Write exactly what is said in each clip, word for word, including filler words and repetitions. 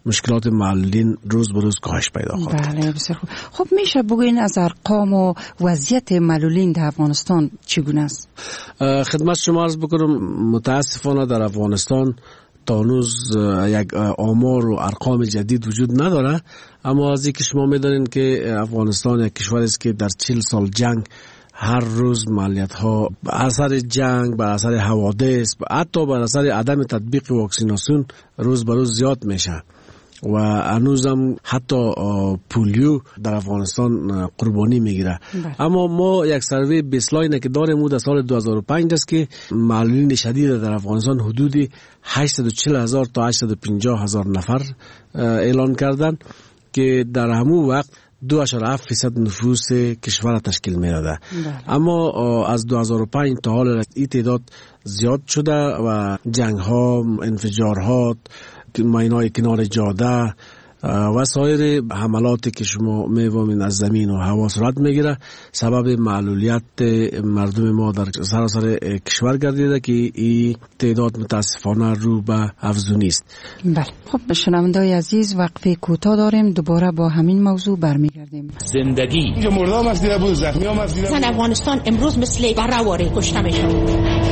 مشکلات معلولین روز به روز کاهش پیدا خواهد کرد. بله بسیار خوب. خب میشه بگوین از ارقام و وضعیت معلولین در افغانستان چگونه است؟ خدمت شما عرض بکنم متاسفانه در افغانستان تا هنوز یک آمار و ارقام جدید وجود نداره، اما از اینکه شما میدانید که افغانستان یک کشوری است که در چهل سال جنگ هر روز مالیات ها به اثر جنگ، به اثر حوادث، حتی به اثر عدم تطبیق واکسیناسیون روز به روز زیاد میشه و هنوزم حتی پولیو در افغانستان قربانی میگیره. اما ما یک سروی بیسلاین که داریم او در سال دو هزار و پنج است که معلولین شدید در افغانستان حدود هشتصد و چهل هزار تا هشتصد و پنجاه هزار نفر اعلان کردن که در همون وقت دو اشاره هفت فیصد نفوس کشور تشکیل می‌داده. اما از دو هزار و پنج تا حال این تعداد زیاد شده و جنگ‌ها، انفجارها، ماینای کنار جاده و سایر حملاتی که شما می‌بینید از زمین و هوا صورت میگیره سبب معلولیت مردم ما در سراسر کشور گردیده که این تعداد متاسفانه رو به افزونی است. بله خب شنونده‌های عزیز وقفه کوتاه داریم، دوباره با همین موضوع برمیگردیم. زندگی که مردم است دیده بود، زخمی هم است دیده بود. افغانستان امروز مثل بره‌واره کشته میشه.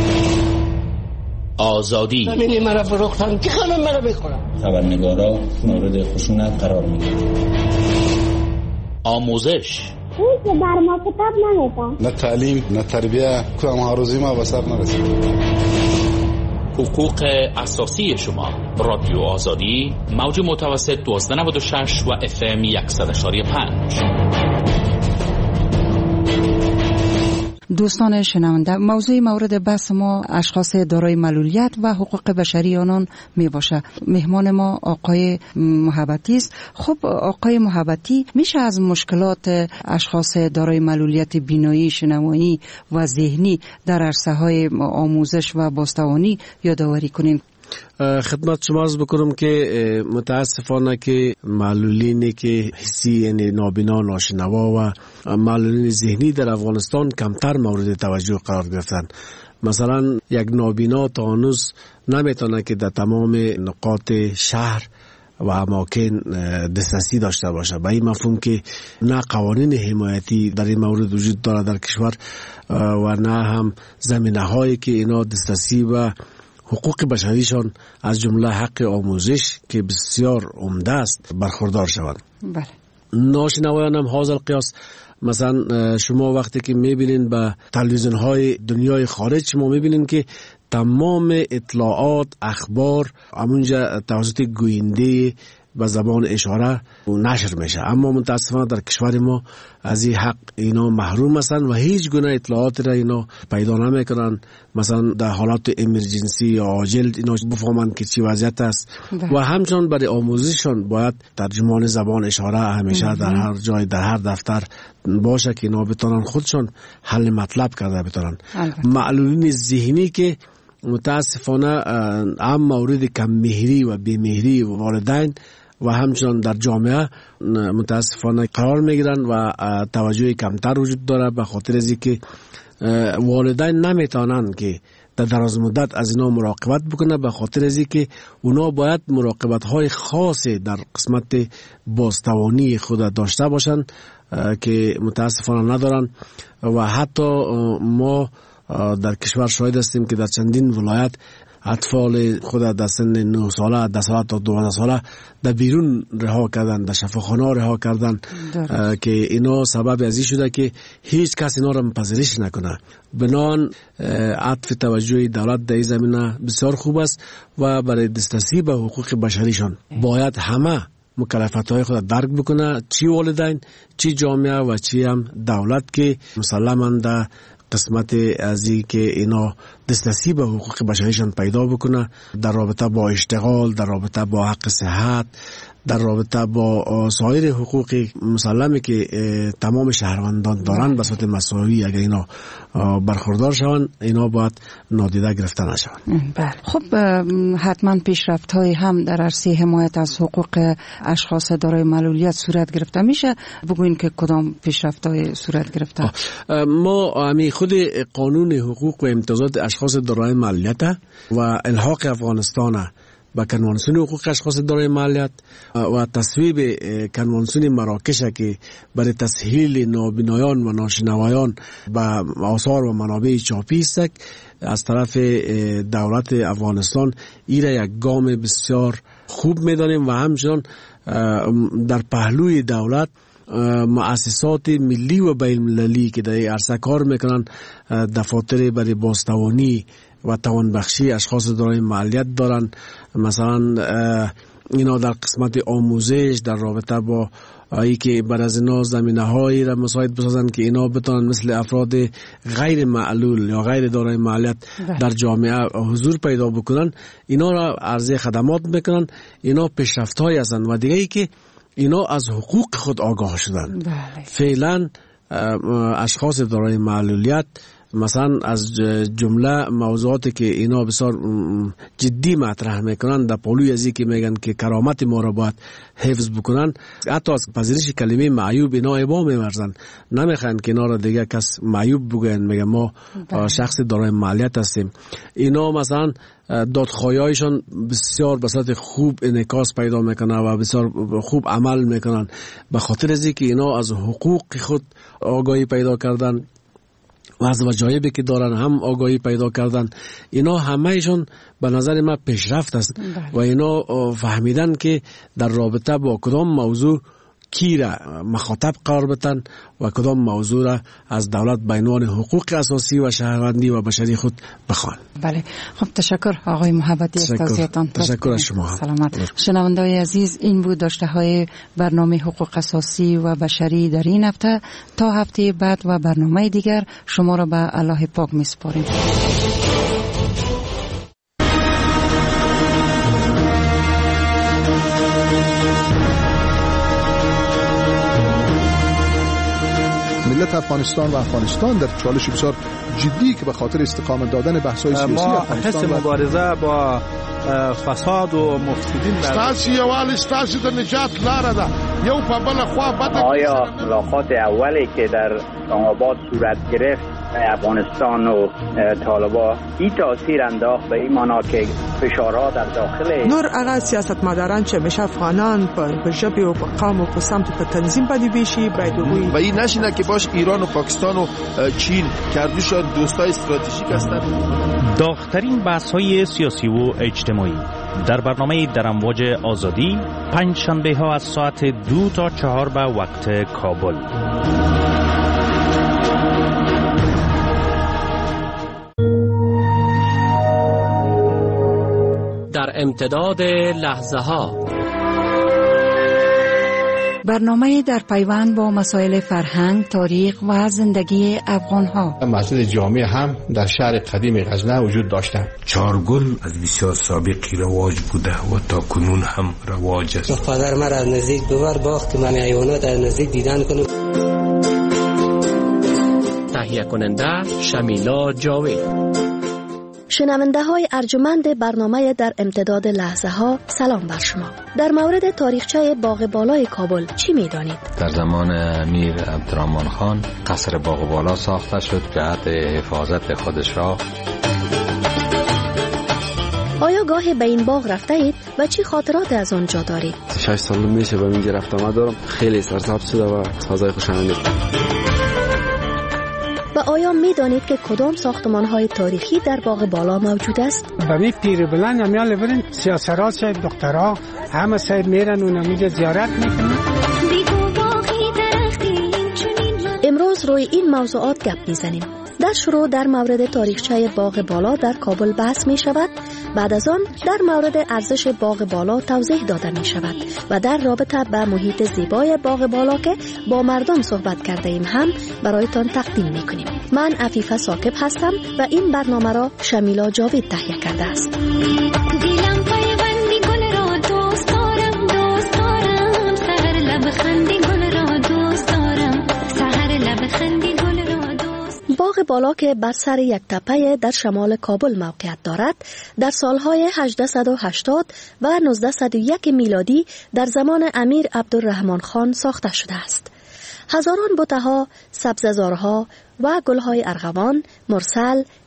آزادی زمینی مرا فروختن که خانم مرا بخورم. خبرنگارا مورد خشونت قرار میگیرن. آموزش اون که بر ما کتاب نمیدن، نه تعلیم نه تربیه، کدام هاروزی ما به سر نرسید. حقوق اساسی شما. رادیو آزادی موج متوسط دوازده نود و شش و اف ام صد و پنج. دوستان شنونده، موضوع مورد بحث ما اشخاص دارای معلولیت و حقوق بشری آنان می باشه. مهمان ما آقای محبتی است. خب آقای محبتی، میشه از مشکلات اشخاص دارای معلولیت بینایی، شنوایی و ذهنی در عرصه‌های آموزش و بازتوانی یادآوری کنین؟ خدمت شما عرض بکنم که متاسفانه که معلولینی که حسی یعنی نابینا، ناشنوا و معلولین ذهنی در افغانستان کمتر مورد توجه قرار گرفتن. مثلا یک نابینا تا هنوز نمیتونه که در تمام نقاط شهر و اماکن دسترسی داشته باشه. به این مفهوم که نه قوانین حمایتی در این مورد وجود داره در کشور و نه هم زمینه هایی که اینا دسترسی و حقوق بشریشان از جمله حق آموزش که بسیار عمده است برخوردار شوند. بله. ناشنوایان هم حاصل قیاس، مثلا شما وقتی که میبینین به تلویزیون های دنیای خارج شما میبینین که تمام اطلاعات، اخبار همونجا توسط گوینده به زبان اشاره نشر میشه، اما متاسفانه در کشور ما از این حق اینا محروم هستند و هیچ گونه اطلاعات را اینا پیدا نمیکنن. مثلا در حالات امرجنسی یا عاجل اینا بفهمند که چی وضعیت است و همچنان برای آموزششان باید ترجمان زبان اشاره همیشه در هر جای، در هر دفتر باشه که اینا بتونن خودشان حل مطلب کرده بتونن. معلولین ذهنی که متاسفانه هم مورد کم مهری و بی‌مهری والدین و همچنان در جامعه متاسفانه قرار میگیرن و توجه کمتر وجود داره، به خاطر از اینکه والدین نمیتونن که در دراز مدت از اینا مراقبت بکنه، به خاطر از اینکه اونا باید مراقبت های خاصی در قسمت بازتوانی خود داشته باشن که متاسفانه ندارن. و حتی ما در کشور شاهد هستیم که در چندین ولایت اطفال خود در سن نه ساله، ده ساله تا دوازده ساله در بیرون رها کردن، در شفاخانه رها کردن که اینا سبب ازی شده که هیچ کس اینا را پذیرش نکنه. بنان عطف توجه دولت در این زمینه بسیار خوب است و برای دسترسی به حقوق بشریشان باید همه مکلفیت‌های خود درک بکنه، چی والدین، چی جامعه و چی هم دولت، که مسلماً در قسمت از این که اینا دسترسی به حقوق بشریشان پیدا بکنه در رابطه با اشتغال، در رابطه با حق صحت، در رابطه با سایر حقوق مسلمه که تمام شهروندان دارن به صورت مساوی اگر اینا برخوردار شوند، اینا باید نادیده گرفته نشوند. بله. خب حتما پیشرفت‌های هم در عرصه حمایت از حقوق اشخاص دارای معلولیت صورت گرفته میشه. بگوین که کدام پیشرفت‌های صورت گرفته؟ ما همین خود قانون حقوق و امتیازات اشخاص دارای معلولیت و الحاق افغانستان به کنوانسیون حقوق اشخاص دارای محلیت و تصویب کنوانسیون مراکش که برای تسهیل نابینایان و ناشنوایان به آثار و منابع چاپی است از طرف دولت افغانستان ایره یک گام بسیار خوب می‌دانیم و همچنان در پهلوی دولت مؤسسات ملی و بین المللی که در عرصه کار میکنن دفاتر برای بازتوانی و توانبخشی اشخاص دارای محلیت دارن. مثلا اینا در قسمت آموزش در رابطه با ای که بر از اینا زمینه هایی را مساعد بسازن که اینا بتونن مثل افراد غیر معلول یا غیر دارای محلیت در جامعه حضور پیدا بکنن، اینا را عرضه خدمات میکنن. اینا پیشرفت های هستند و دیگه ای که اینا از حقوق خود آگاه شدن. بله. فعلا اشخاص دارای معلولیت مثلا از جمله موضوعاتی که اینا بسیار جدی مطرح میکنن در پالوی ازی که میگن که کرامت ما را باید حفظ بکنن، حتی از پذیرش کلمه معیوب اینا ابا میورزن، نمیخوان که اینا را دیگه کس معیوب بگن، میگن ما شخص دارای محلیت هستیم. اینا مثلا دادخواهی‌هایشان بسیار به صورت خوب انعکاس پیدا میکنن و بسیار خوب عمل میکنن به خاطر ازی که اینا از حقوق خود آگاهی پیدا کردن و از وجایبی که دارن هم آگاهی پیدا کردن. اینا همهشون به نظر من پیشرفت است و اینا فهمیدن که در رابطه با کدام موضوع کی را مخاطب قرار بدن و کدام موضوع را از دولت به عنوان حقوق اساسی و شهروندی و بشری خود بخوان. بله، خب تشکر آقای محبتی از توضیحاتتان. تشکر از شما. سلامت. شنونده‌های عزیز، این بود داشته های برنامه حقوق اساسی و بشری در این هفته. تا هفته بعد و برنامه دیگر شما را به الله پاک می‌سپاریم. ملت افغانستان و افغانستان در چالش بسیار جدی که به خاطر استقامت دادن بحث‌های سیاسی افغانستان ما حس مبارزه با فساد و مفسدین ستاسو یوال ستاسو د نجات لاره ده. یو په بل خوا بده. آیا ملاقات اولی که در آباد صورت گرفت افغانستان و طالبان این تاثیر انداخت به این معنا که فشارها در داخل نور هغه سیاستمداران چې بشه افغانان په ژبه او په قوم او په سمت په تنظیم باندې بشي باید وي و این نشینه که باش ایران و پاکستان و چین کردوش دوستای استراتژیک هستند. داغ‌ترین بحث‌های سیاسی و اجتماعی در برنامه در امواج آزادی پنج شنبه ها از ساعت دو تا چهار به وقت کابل. در امتداد لحظه ها برنامه در پیوند با مسائل فرهنگ، تاریخ و زندگی افغان ها. مسجد جامع هم در شهر قدیم غزنه وجود داشته. چارگل از بسیار سابقی رواج بوده و تا کنون هم رواج است. پدر من از نزدیک دوبار باخت که من حیوانات از نزدیک دیدن کنم. تهیه کننده شمیلا جاوید. شنونده های ارجمند برنامه در امتداد لحظه ها، سلام بر شما. در مورد تاریخچه باغ بالای کابل چی می دانید؟ در زمان امیر عبدالرحمن خان قصر باغ بالا ساخته شد جهت حفاظت خودش را. آیا گاهی به این باغ رفته اید و چی خاطرات از آنجا دارید؟ شش سال میشه به اینجا رفتم دارم، خیلی سرسبز شده و فضای خوشایندی. و آیا می دانید که کدام ساختمان های تاریخی در باغ بالا موجود است؟ به می پیر بلند همیال برین سیاسرات شاید دکترها همه ساید میرن و نمیده زیارت میکنن. امروز روی این موضوعات گپ میزنیم. در شروع در مورد تاریخچه باغ بالا در کابل بحث می شود. بعد از آن در مورد ارزش باغ بالا توضیح داده می شود و در رابطه به محیط زیبای باغ بالا که با مردم صحبت کرده ایم هم برایتان تقدیم می کنیم. من عفیفه ثاقب هستم و این برنامه را شمیلا جاوید تهیه کرده است. باغ بالا که بر سر یک تپه در شمال کابل موقعیت دارد، در سالهای هجده و هشتاد و نوزده و یک میلادی در زمان امیر عبدالرحمن خان ساخته شده است. هزاران بوته‌ها، سبززارها و گلهای ارغوان، مرسل،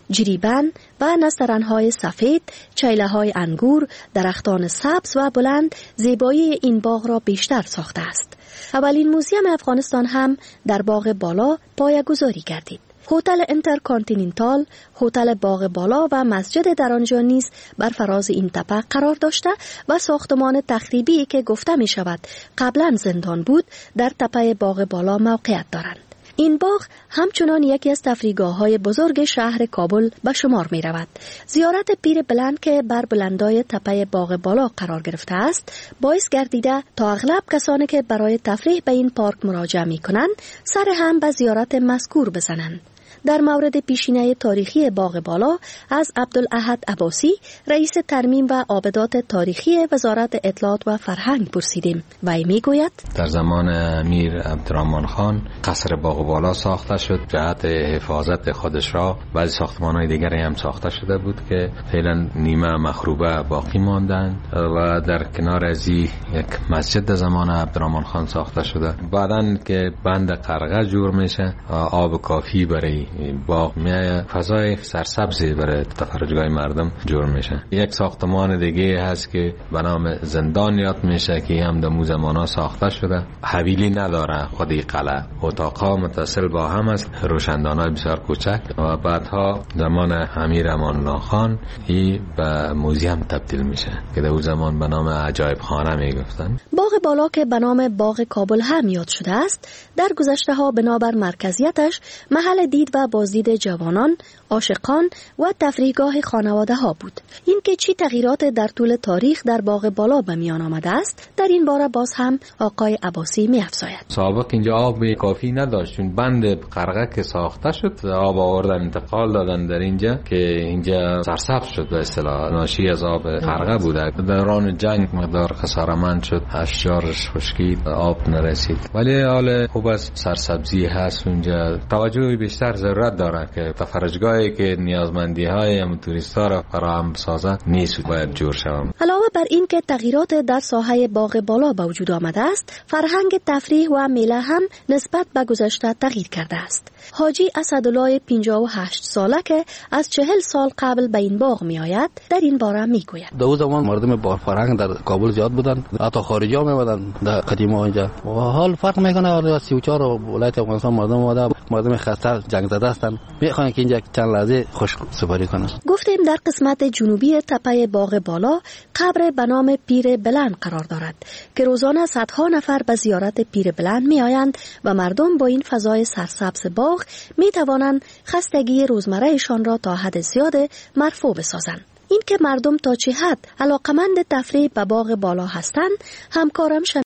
جریبن و نسترن‌های سفید، چیله‌های انگور، درختان سبز و بلند زیبایی این باغ را بیشتر ساخته است. اولین موزیم افغانستان هم در باغ بالا پایه‌گذاری گردید. هتل انترکانتیننتال، هتل باغ بالا و مسجد در آنجا نیز بر فراز این تپه قرار داشته و ساختمان تخریبی که گفته می شود قبلا زندان بود در تپه باغ بالا موقعیت دارند. این باغ همچنان یکی از تفریحگاه‌های بزرگ شهر کابل به شمار می رود. زیارت پیر بلند که بر بلندای تپه باغ بالا قرار گرفته است، باعث گردیده تا اغلب کسانی که برای تفریح به این پارک مراجعه می کنند، سر هم به زیارت مذکور بزنند. در مورد پیشینه تاریخی باغ بالا از عبدالاحد عباسی، رئیس ترمیم و آبدات تاریخی وزارت اطلاعات و فرهنگ پرسیدیم و ای میگوید در زمان امیر عبدالرحمن خان قصر باغ بالا ساخته شد. جهت حفاظت خودش را بعضی ساختمان‌های دیگری هم ساخته شده بود که فعلا نیمه مخروبه باقی ماندند و در کنار از یک مسجد زمان عبدالرحمن خان ساخته شده. بعداً که بند قرغه جور میشه، آب کافی برای باغ میایه، فضای سرسبزی برای تفرجگاه مردم جور میشه. یک ساختمان دیگه هست که به نام زندان یاد میشه که هم در زمانا ساخته شده. حویلی نداره، خودی قلعه، اتاقا متصل با هم است، روشندانای بسیار کوچک و بعدها زمان امیر امان الله خان ای به موزیم تبدیل میشه که در اون زمان به نام عجایب خانه میگفتن. باغ بالا که به نام باغ کابل هم یاد شده است، در گذشته ها بنابر مرکزیتش محل دید و بازدید جوانان، عاشقان و تفریحگاه خانواده ها بود. این که چی تغییرات در طول تاریخ در باغ بالا به میان آمده است، در این باره باز هم آقای عباسی می افزاید. سابق اینجا آب کافی نداشت، چون بند قرغه که ساخته شد آب آوردن انتقال دادن در اینجا که اینجا سرسبز شد به اصطلاح، ناشی از آب قرغه بوده. دوران جنگ مقدار خسارمند شد، اشجارش خشکید، آب نرسید، ولی حال خوب از سرسبزی هست اونجا. توجه بیشتر ضرورت داره که تفرجگاهی که نیازمندی های هم توریست ها را فراهم سازد نیست، باید جور شوم. علاوه بر این که تغییرات در ساحه باغ بالا به وجود آمده است، فرهنگ تفریح و میله هم نسبت به گذشته تغییر کرده است. حاجی اسدالله پنجاه و هشت ساله که از چهل سال قبل به این باغ می آید در این باره می گوید. در اون زمان مردم با فرهنگ در کابل زیاد بودن، حتی خارجی ها می بودن در قدیما اینجا. و حال فرق میکنه، سی و چهار ولایت افغانستان مردم اومده، مردم خسته جنگ زده هستن، میخوان که اینجا چند لحظه خوش سپاری کنن. گفتیم در قسمت جنوبی تپه باغ بالا قبر به نام پیر بلند قرار دارد که روزانه صدها نفر به زیارت پیر بلند می آیند و مردم با این فضای سرسبز باغ می توانند خستگی روزمرهشان را تا حد زیاد مرفوع بسازند. این که مردم تا چه حد علاقمند تفریح به باغ بالا هستند، همکارم